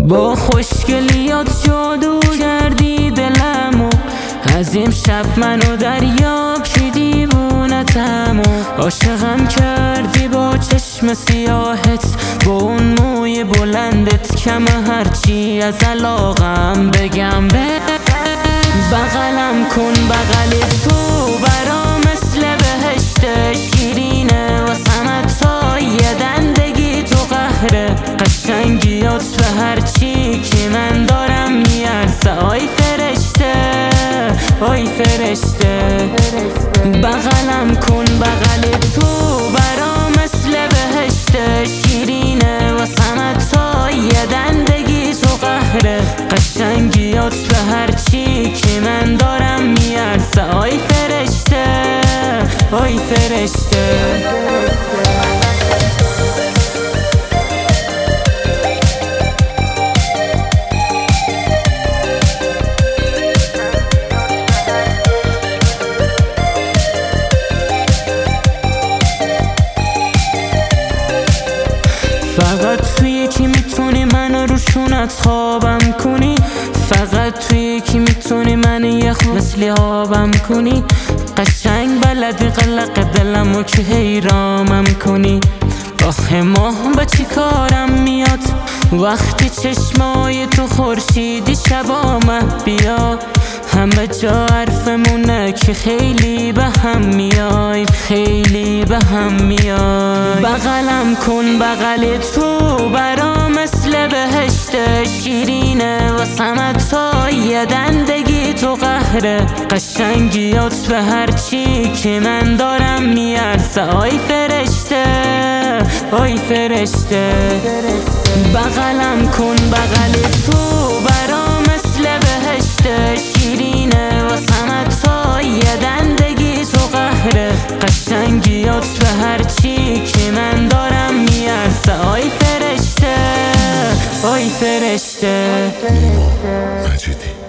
با خوشگلیات جادو کردی دلمو، از امشب منو دریاب که دیوونتم و عاشقم کردی با چشم سیاهت، با اون موی بلندت کم هرچی از علاقم بگم. بغلم کن بغل تو برا مثل بهشت شیرینه، واسمت تا یه دندگی تو قهره، قشنگیات به هرچی که من دارم میارزه. آی فرشته آی فرشته، بغلم کن بغل تو برا مثل بهشت شیرینه، واسمت تا یه دندگی تو قهره، قشنگیات به هرچی که من دارم میارزه. آی فرشته آی فرشته. فقط توی که میتونی منو روشونت خوابم کنی، فقط توی که میتونی من یه خود مثلی آبم کنی، قشنگ بلدی قلق دلمو که حیرامم کنی. آخه ماه با چی کارم میاد وقتی چشمای تو خورشیدی شب آمد بیا، همه جا حرفمونه که خیلی به هم میایم، خیلی به هم میایم. بغلم کن بغل تو برا مثل بهشت شیرینه، واسمت تا یه دندگی تو قهره، قشنگیات به هرچی که من دارم میارزه. آی فرشته آی فرشته، بغلم کن بغل تو برا مثل بهشت شیرینه، واسمت تا یه دندگی تو قهره، قشنگیات به هرچی که من دارم میارزه. آی فرشته آی فرشته. مجیدی